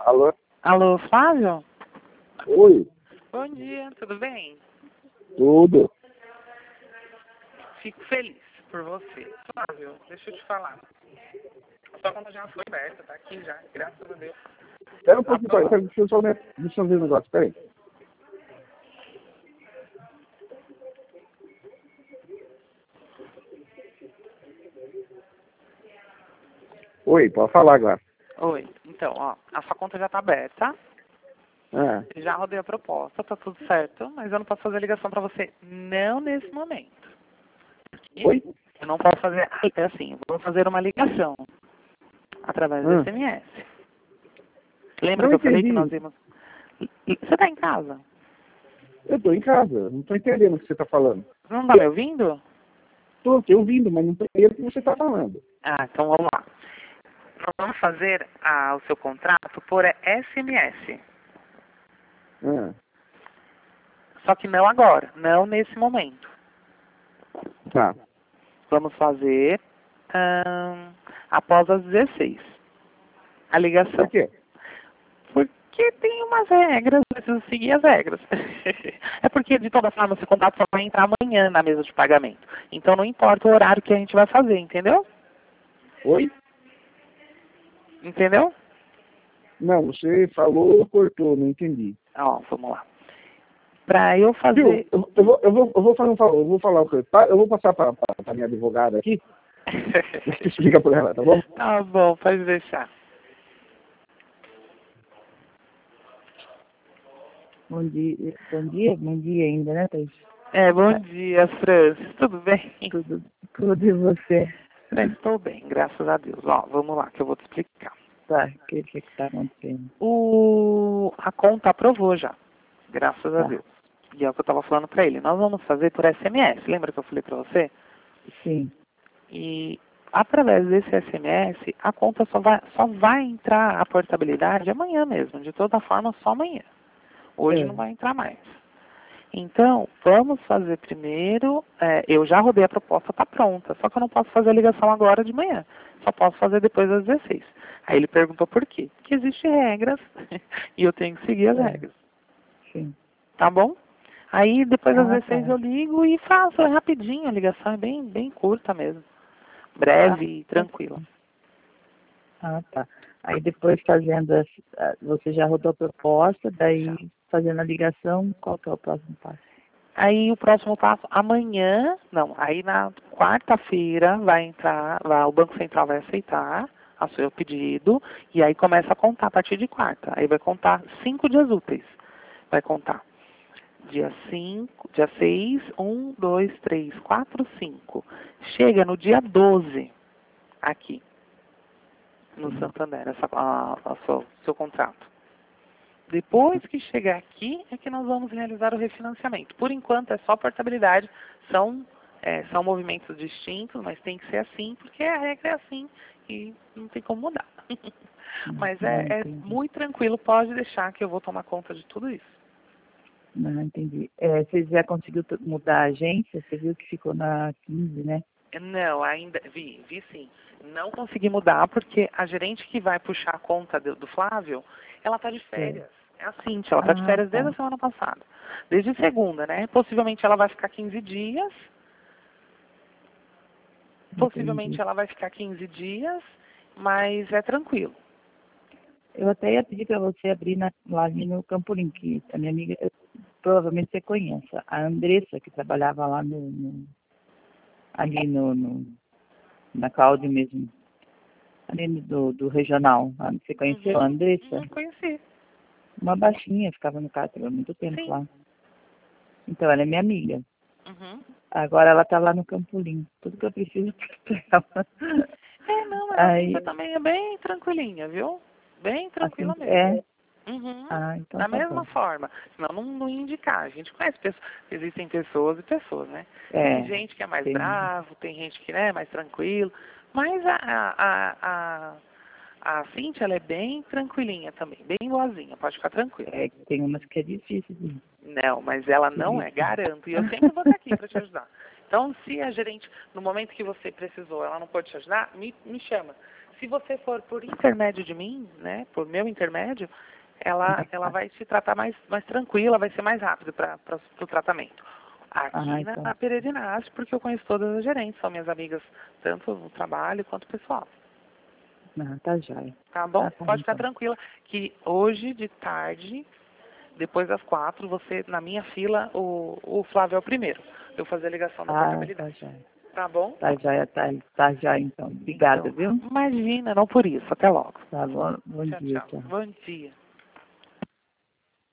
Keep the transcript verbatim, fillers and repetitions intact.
Alô? Alô, Flávio? Oi, Bom dia, tudo bem? tudo. Fico feliz por você. Flávio, deixa eu te falar. A sua conta já foi aberta, tá aqui já, graças a Deus. Espera um pouquinho, pai. Deixa eu só ver, deixa eu ver o negócio, peraí. Oi, pode falar agora. Oi, então, ó, a sua conta já tá aberta. Ah, Já rodei a proposta, tá tudo certo, mas eu não posso fazer ligação pra você, não nesse momento. E oi? eu não posso fazer, é assim, eu vou fazer uma ligação através do Ah, S M S. Lembra não que eu falei que entendi. nós íamos... Você tá em casa? Eu tô em casa, não tô entendendo o que você tá falando. Não tá me ouvindo? Tô te ouvindo, mas não tô entendendo o que você tá falando. Ah, então vamos lá. Nós vamos fazer ah, o seu contrato por S M S. Ah, Só que não agora, não nesse momento. tá. Vamos fazer ahn, após as dezesseis. A ligação. Por quê? Porque tem umas regras, preciso seguir as regras. É porque, de toda forma, esse contrato só vai entrar amanhã na mesa de pagamento. Então não importa o horário que a gente vai fazer, entendeu? Oi? Entendeu? Não, você falou, cortou, não entendi. Ó, vamos lá. Para eu Viu? fazer... Eu, eu, vou, eu, vou, eu vou fazer um favor, eu vou falar o que tá? Eu vou passar pra, pra, pra minha advogada aqui, você explica por ela, tá bom? Tá bom, pode deixar. Bom dia, bom dia, bom dia ainda, né, Thaís? É, bom dia, Francis. Tudo bem? Tudo, tudo e você? Estou bem, graças a Deus. Ó, vamos lá, que eu vou te explicar. Tá, o que que está acontecendo? O... A conta aprovou já, graças a Tá, Deus. E é o que eu estava falando para ele. Nós vamos fazer por S M S. Lembra que eu falei para você? sim, E através desse S M S, a conta só vai, só vai entrar a portabilidade amanhã mesmo. De toda forma, só amanhã. Hoje é, não vai entrar mais. Então, vamos fazer primeiro. É, eu já rodei a proposta, está pronta. Só que eu não posso fazer a ligação agora de manhã. Só posso fazer depois das dezesseis. Aí ele perguntou por quê. Porque existem regras e eu tenho que seguir as é, regras. sim. Tá bom? Aí depois das Ah, dezesseis tá. eu ligo e faço. É rapidinho, a ligação é bem, bem curta mesmo. Breve Ah, e tranquila. ah, tá. Aí depois fazendo, as, a- você já rodou a proposta, daí Já. fazendo a ligação, qual que é o próximo passo? Aí o próximo passo, amanhã, não, aí na quarta-feira vai entrar, vai, o Banco Central vai aceitar o seu pedido e aí começa a contar a partir de quarta. Aí vai contar cinco dias úteis. Vai contar dia cinco, dia seis, um, dois, três, quatro, cinco. Chega no dia doze aqui, no Sim. Santander, essa, a, a seu, seu contrato. Depois que chegar aqui é que nós vamos realizar o refinanciamento. Por enquanto é só portabilidade, são, é, são movimentos distintos, mas tem que ser assim, porque a regra é assim e não tem como mudar. Mas Não, é, é entendi. muito tranquilo, pode deixar que eu vou tomar conta de tudo isso. Não, entendi. É, você já conseguiu t- mudar a agência? Você viu que ficou na quinze, né? Não, ainda, vi, vi sim. Não consegui mudar porque a gerente que vai puxar a conta do, do Flávio, ela está de férias. É a Cintia, ela está de Ah, férias desde tá. a semana passada. Desde segunda, né? Possivelmente ela vai ficar quinze dias. Entendi. Possivelmente ela vai ficar quinze dias, mas é tranquilo. Eu até ia pedir para você abrir na, lá ali no Campolim, que a minha amiga, eu- provavelmente você conhece, a Andressa, que trabalhava lá no, no- ali no, no, na Cláudio mesmo, ali no, do, do regional. Ah, você conheceu a Uhum, Andressa? uhum, conheci. Uma baixinha, ficava no cárcere há muito tempo Sim. lá. Então, ela é minha amiga. Uhum. Agora ela está lá no Campolim. Tudo que eu preciso para ela. É, não, mas a Cintia Aí, também é bem tranquilinha, viu? Bem assim, tranquila mesmo. é. Uhum. Ah, então Da tá mesma bom. forma. Senão não, não ia indicar. A gente conhece pessoas. Existem pessoas e pessoas, né? Tem É, gente que é mais tem. bravo, tem gente que né, é mais tranquilo. Mas a, a, a, a, a Cintia, ela é bem tranquilinha também. Bem boazinha. Pode ficar tranquila. É, tem umas que é difícil de Não, mas ela não é, garanto. E eu sempre vou estar aqui para te ajudar. Então, se a gerente, no momento que você precisou, ela não pode te ajudar, me, me chama. se você for por intermédio de mim, né, por meu intermédio, ela, ela vai te tratar mais, mais tranquila, vai ser mais rápido para o tratamento. Aqui Ah, na, então. na Peregrinaste, porque eu conheço todas as gerentes, são minhas amigas, tanto no trabalho quanto pessoal. Não, tá jóia. Tá bom? Tá, tá, Pode ficar então. tranquila, que hoje de tarde, depois das quatro, você, na minha fila, o, o Flávio é o primeiro. Eu vou fazer a ligação da Ah, tá portabilidade. jóia. Tá bom? Tá jóia, tá, tá jóia, então. Obrigada, Então, viu? imagina, não por isso. Até logo. Tá bom. Bom Tchau, dia, tchau. tchau. Bom dia.